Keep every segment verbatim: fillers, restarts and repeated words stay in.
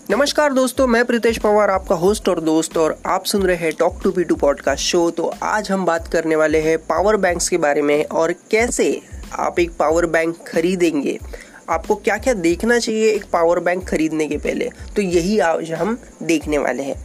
नमस्कार दोस्तों, मैं प्रीतेश पवार आपका होस्ट और दोस्त और आप सुन रहे हैं talk to P two podcast show. तो आज हम बात करने वाले हैं पावर बैंक्स के बारे में और कैसे आप एक पावर बैंक खरीदेंगे, आपको क्या क्या देखना चाहिए एक पावर बैंक खरीदने के पहले। तो यही आज हम देखने वाले हैं।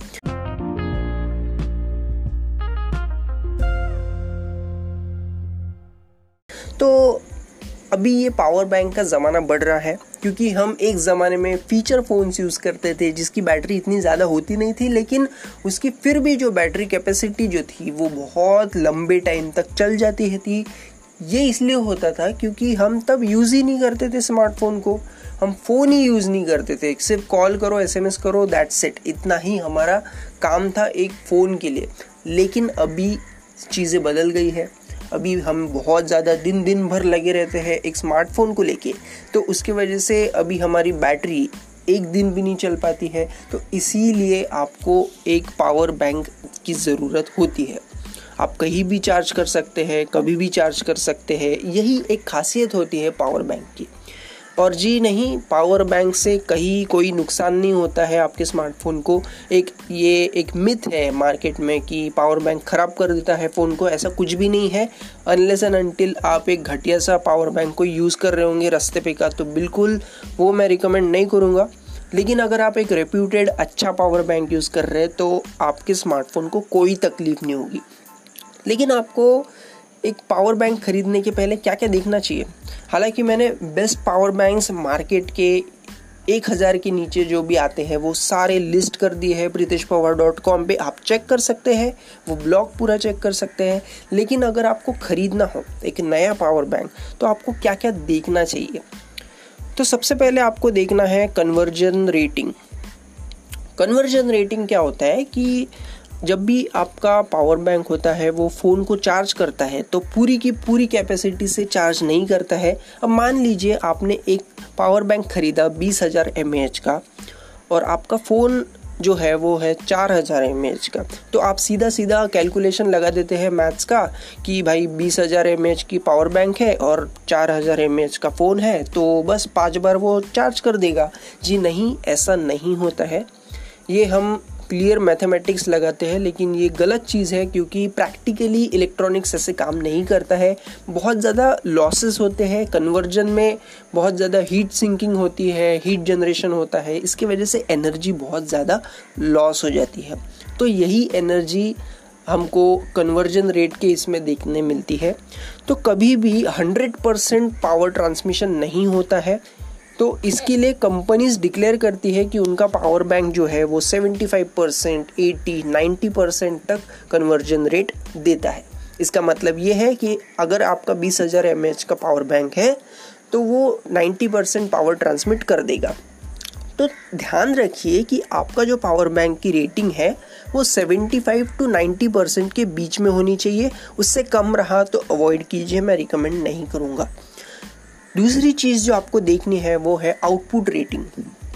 तो अभी ये पावर बैंक का ज़माना बढ़ रहा है क्योंकि हम एक ज़माने में फीचर फ़ोन्स यूज़ करते थे जिसकी बैटरी इतनी ज़्यादा होती नहीं थी, लेकिन उसकी फिर भी जो बैटरी कैपेसिटी जो थी वो बहुत लंबे टाइम तक चल जाती है थी। ये इसलिए होता था क्योंकि हम तब यूज़ ही नहीं करते थे स्मार्टफोन को, हम फ़ोन ही यूज़ नहीं करते थे। सिर्फ कॉल करो, एसएमएस करो, दैट्स इट, इतना ही हमारा काम था एक फ़ोन के लिए। लेकिन अभी चीज़ें बदल गई है। अभी हम बहुत ज़्यादा दिन दिन भर लगे रहते हैं एक स्मार्टफोन को लेके, तो उसकी वजह से अभी हमारी बैटरी एक दिन भी नहीं चल पाती है। तो इसीलिए आपको एक पावर बैंक की ज़रूरत होती है। आप कहीं भी चार्ज कर सकते हैं, कभी भी चार्ज कर सकते हैं, यही एक खासियत होती है पावर बैंक की। और जी नहीं, पावर बैंक से कहीं कोई नुकसान नहीं होता है आपके स्मार्टफोन को। एक ये एक मिथ है मार्केट में कि पावर बैंक ख़राब कर देता है फ़ोन को। ऐसा कुछ भी नहीं है। अनलेस एंड अनटिल आप एक घटिया सा पावर बैंक को यूज़ कर रहे होंगे रास्ते पे का, तो बिल्कुल वो मैं रिकमेंड नहीं करूँगा। लेकिन अगर आप एक रेप्यूटेड अच्छा पावर बैंक यूज़ कर रहे हैं तो आपके स्मार्टफोन को कोई तकलीफ़ नहीं होगी। लेकिन आपको एक पावर बैंक खरीदने के पहले क्या क्या देखना चाहिए। हालांकि मैंने बेस्ट पावर बैंक्स मार्केट के एक हज़ार के नीचे जो भी आते हैं वो सारे लिस्ट कर दिए हैं प्रीतेश पवार डॉट कॉम पे। आप चेक कर सकते हैं, वो ब्लॉग पूरा चेक कर सकते हैं। लेकिन अगर आपको ख़रीदना हो एक नया पावर बैंक तो आपको क्या क्या देखना चाहिए। तो सबसे पहले आपको देखना है कन्वर्जन रेटिंग। कन्वर्जन रेटिंग क्या होता है कि जब भी आपका पावर बैंक होता है वो फ़ोन को चार्ज करता है तो पूरी की पूरी कैपेसिटी से चार्ज नहीं करता है। अब मान लीजिए आपने एक पावर बैंक ख़रीदा बीस हज़ार एम ए एच का और आपका फ़ोन जो है वो है चार हज़ार एम ए एच का, तो आप सीधा सीधा कैलकुलेशन लगा देते हैं मैथ्स का कि भाई बीस हज़ार एम ए एच की पावर बैंक है और चार हज़ार एम ए एच का फ़ोन है तो बस पाँच बार वो चार्ज कर देगा। जी नहीं, ऐसा नहीं होता है। ये हम क्लियर मैथमेटिक्स लगाते हैं, लेकिन ये गलत चीज़ है क्योंकि प्रैक्टिकली इलेक्ट्रॉनिक्स ऐसे काम नहीं करता है। बहुत ज़्यादा लॉसेस होते हैं कन्वर्जन में, बहुत ज़्यादा हीट सिंकिंग होती है, हीट जनरेशन होता है, इसकी वजह से एनर्जी बहुत ज़्यादा लॉस हो जाती है। तो यही एनर्जी हमको कन्वर्जन रेट के इसमें देखने मिलती है। तो कभी भी हंड्रेड परसेंट पावर ट्रांसमिशन नहीं होता है। तो इसके लिए कंपनीज डिक्लेयर करती है कि उनका पावर बैंक जो है वो पचहत्तर परसेंट, अस्सी, नब्बे परसेंट तक कन्वर्जन रेट देता है। इसका मतलब ये है कि अगर आपका बीस हज़ार एम ए एच का पावर बैंक है तो वो नब्बे परसेंट पावर ट्रांसमिट कर देगा। तो ध्यान रखिए कि आपका जो पावर बैंक की रेटिंग है वो पचहत्तर टू नब्बे परसेंट के बीच में होनी चाहिए। उससे कम रहा तो अवॉइड कीजिए, मैं रिकमेंड नहीं करूँगा। दूसरी चीज़ जो आपको देखनी है वो है आउटपुट रेटिंग।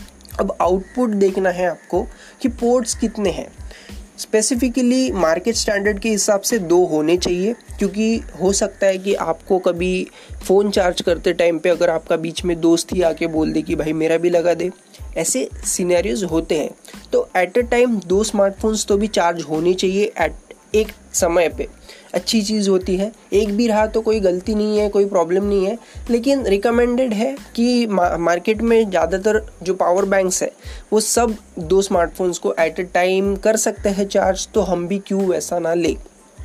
अब आउटपुट देखना है आपको कि पोर्ट्स कितने हैं। स्पेसिफिकली मार्केट स्टैंडर्ड के हिसाब से दो होने चाहिए, क्योंकि हो सकता है कि आपको कभी फ़ोन चार्ज करते टाइम पे अगर आपका बीच में दोस्त ही आके बोल दे कि भाई मेरा भी लगा दे, ऐसे सिनेरियोज होते हैं। तो एट अ टाइम दो स्मार्टफोन्स तो भी चार्ज होने चाहिए एट एक समय पे, अच्छी चीज़ होती है। एक भी रहा तो कोई गलती नहीं है, कोई प्रॉब्लम नहीं है। लेकिन रिकमेंडेड है कि मार्केट में ज़्यादातर जो पावर बैंक्स है वो सब दो स्मार्टफोन्स को एट अ टाइम कर सकते हैं चार्ज, तो हम भी क्यों वैसा ना ले।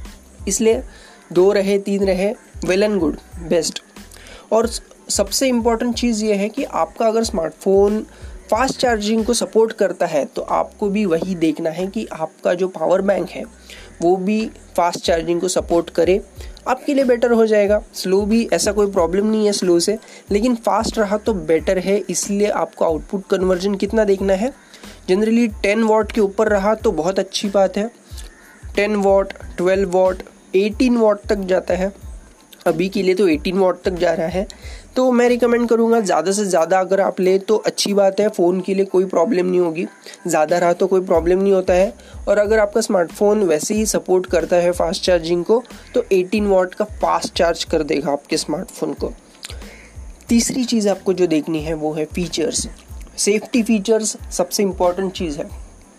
इसलिए दो रहे, तीन रहे, वेल एंड गुड, बेस्ट। और सबसे इम्पॉर्टेंट चीज़ ये है कि आपका अगर स्मार्टफोन फास्ट चार्जिंग को सपोर्ट करता है तो आपको भी वही देखना है कि आपका जो पावर बैंक है वो भी फास्ट चार्जिंग को सपोर्ट करे, आपके लिए बेटर हो जाएगा। स्लो भी ऐसा कोई प्रॉब्लम नहीं है स्लो से, लेकिन फास्ट रहा तो बेटर है। इसलिए आपको आउटपुट कन्वर्जन कितना देखना है। जनरली टेन वॉट के ऊपर रहा तो बहुत अच्छी बात है। Ten watt, twelve watt, eighteen watt तक जाता है। अभी के लिए तो एटीन वॉट तक जा रहा है, तो मैं रिकमेंड करूँगा ज़्यादा से ज़्यादा अगर आप ले तो अच्छी बात है। फ़ोन के लिए कोई प्रॉब्लम नहीं होगी, ज़्यादा रहा तो कोई प्रॉब्लम नहीं होता है। और अगर आपका स्मार्टफोन वैसे ही सपोर्ट करता है फास्ट चार्जिंग को तो एटीन वॉट का फास्ट चार्ज कर देगा आपके स्मार्टफोन को। तीसरी चीज़ आपको जो देखनी है वो है फीचर्स। सेफ्टी फीचर्स सबसे इम्पॉर्टेंट चीज़ है।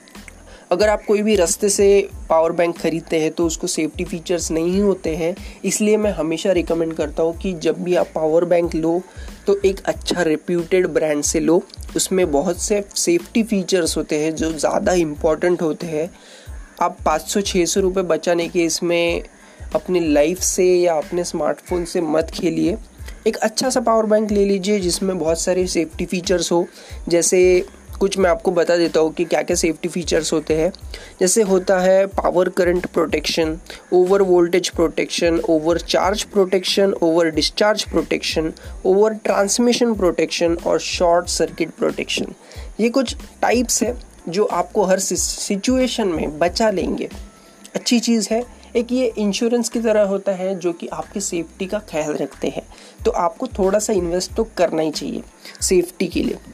अगर आप कोई भी रास्ते से पावर बैंक खरीदते हैं तो उसको सेफ्टी फीचर्स नहीं होते हैं, इसलिए मैं हमेशा रिकमेंड करता हूँ कि जब भी आप पावर बैंक लो तो एक अच्छा रेप्यूटेड ब्रांड से लो। उसमें बहुत से सेफ्टी फीचर्स होते हैं जो ज़्यादा इम्पॉर्टेंट होते हैं। आप पाँच सौ छः सौ रुपये बचाने के इसमें अपनी लाइफ से या अपने स्मार्टफोन से मत खेलिए। एक अच्छा सा पावर बैंक ले लीजिए जिसमें बहुत सारे सेफ्टी फीचर्स हो। जैसे कुछ मैं आपको बता देता हूँ कि क्या क्या सेफ्टी फीचर्स होते हैं। जैसे होता है power current protection, over voltage protection, over charge protection, over discharge protection, over transmission protection और शॉर्ट सर्किट प्रोटेक्शन। ये कुछ टाइप्स है जो आपको हर सिचुएशन में बचा लेंगे। अच्छी चीज़ है। एक ये इंश्योरेंस की तरह होता है जो कि आपकी सेफ्टी का ख्याल रखते हैं, तो आपको थोड़ा सा इन्वेस्ट तो करना ही चाहिए सेफ्टी के लिए।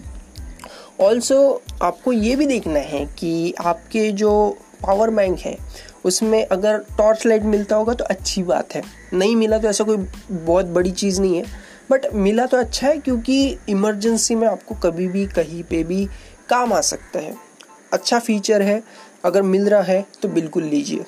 ऑल्सो आपको ये भी देखना है कि आपके जो पावर बैंक है उसमें अगर टॉर्च लाइट मिलता होगा तो अच्छी बात है, नहीं मिला तो ऐसा कोई बहुत बड़ी चीज़ नहीं है, बट मिला तो अच्छा है क्योंकि इमरजेंसी में आपको कभी भी कहीं पे भी काम आ सकता है। अच्छा फीचर है, अगर मिल रहा है तो बिल्कुल लीजिए।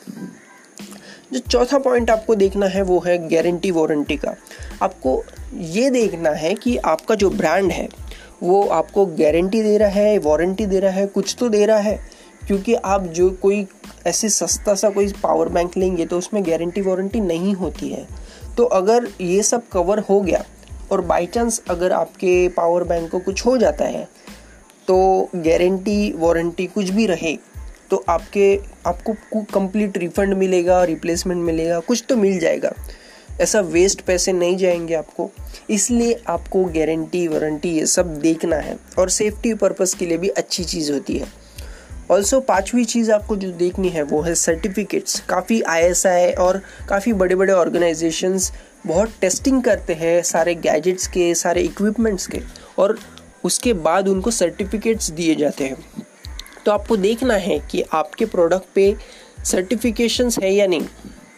जो चौथा पॉइंट आपको देखना है वो है गारंटी वारंटी का। आपको ये देखना है कि आपका जो ब्रांड है वो आपको गारंटी दे रहा है, वारंटी दे रहा है, कुछ तो दे रहा है। क्योंकि आप जो कोई ऐसे सस्ता सा कोई पावर बैंक लेंगे तो उसमें गारंटी वारंटी नहीं होती है। तो अगर ये सब कवर हो गया और बाई चांस अगर आपके पावर बैंक को कुछ हो जाता है तो गारंटी वारंटी कुछ भी रहे तो आपके आपको कंप्लीट रिफंड मिलेगा, रिप्लेसमेंट मिलेगा, कुछ तो मिल जाएगा। ऐसा वेस्ट पैसे नहीं जाएंगे आपको। इसलिए आपको गारंटी वारंटी ये सब देखना है और सेफ्टी पर्पस के लिए भी अच्छी चीज़ होती है। ऑल्सो पांचवी चीज़ आपको जो देखनी है वो है सर्टिफिकेट्स। काफ़ी आई एस आई और काफ़ी बड़े बड़े ऑर्गेनाइजेशंस बहुत टेस्टिंग करते हैं सारे गैजेट्स के, सारे इक्विपमेंट्स के, और उसके बाद उनको सर्टिफिकेट्स दिए जाते हैं। तो आपको देखना है कि आपके प्रोडक्ट पे सर्टिफिकेशंस है या नहीं।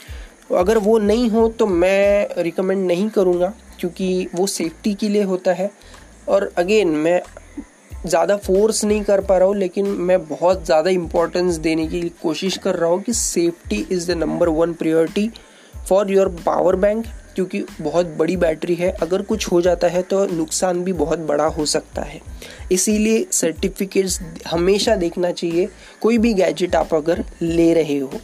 अगर वो नहीं हो तो मैं रिकमेंड नहीं करूँगा क्योंकि वो सेफ्टी के लिए होता है। और अगेन मैं ज़्यादा फोर्स नहीं कर पा रहा हूँ, लेकिन मैं बहुत ज़्यादा इम्पोर्टेंस देने की कोशिश कर रहा हूँ कि safety is the number one priority for your power bank. क्योंकि बहुत बड़ी बैटरी है, अगर कुछ हो जाता है तो नुकसान भी बहुत बड़ा हो सकता है। इसीलिए सर्टिफिकेट्स हमेशा देखना चाहिए कोई भी गैजेट आप अगर ले रहे हो।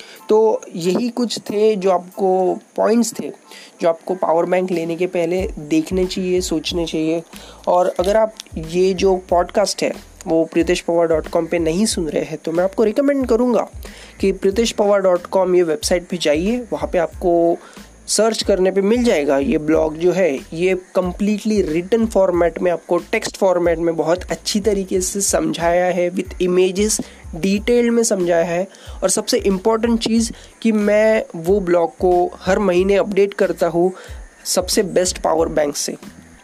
तो यही कुछ थे जो आपको पॉइंट्स थे जो आपको पावर बैंक लेने के पहले देखने चाहिए, सोचने चाहिए। और अगर आप ये जो पॉडकास्ट है वो प्रीतेश पवार डॉट कॉम पे नहीं सुन रहे हैं तो मैं आपको रिकमेंड करूँगा कि प्रीतेश पवार डॉट कॉम ये वेबसाइट पे जाइए। वहाँ पे आपको सर्च करने पे मिल जाएगा ये ब्लॉग जो है, ये कम्प्लीटली रिटन फॉर्मेट में आपको टेक्स्ट फॉर्मेट में बहुत अच्छी तरीके से समझाया है, विथ इमेजेस डिटेल में समझाया है। और सबसे इम्पॉर्टेंट चीज़ कि मैं वो ब्लॉग को हर महीने अपडेट करता हूँ सबसे बेस्ट पावर बैंक से।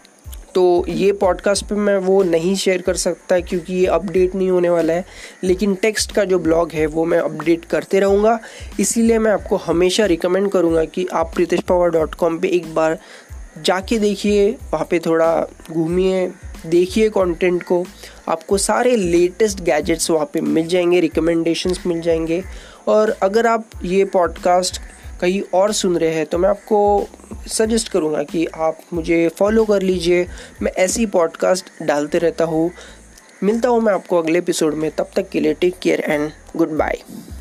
तो ये पॉडकास्ट पे मैं वो नहीं शेयर कर सकता क्योंकि ये अपडेट नहीं होने वाला है, लेकिन टेक्स्ट का जो ब्लॉग है वो मैं अपडेट करते रहूँगा। इसीलिए मैं आपको हमेशा रिकमेंड करूँगा कि आप प्रीतेश पवार डॉट कॉम पे एक बार जाके देखिए, वहाँ पे थोड़ा घूमिए, देखिए कंटेंट को। आपको सारे लेटेस्ट गैजेट्स वहाँ पे मिल जाएंगे, रिकमेंडेशंस मिल जाएंगे। और अगर आप ये पॉडकास्ट कहीं और सुन रहे हैं तो मैं आपको सजेस्ट करूँगा कि आप मुझे फॉलो कर लीजिए। मैं ऐसी पॉडकास्ट डालते रहता हूँ। मिलता हूँ मैं आपको अगले एपिसोड में, तब तक के लिए take care and good bye.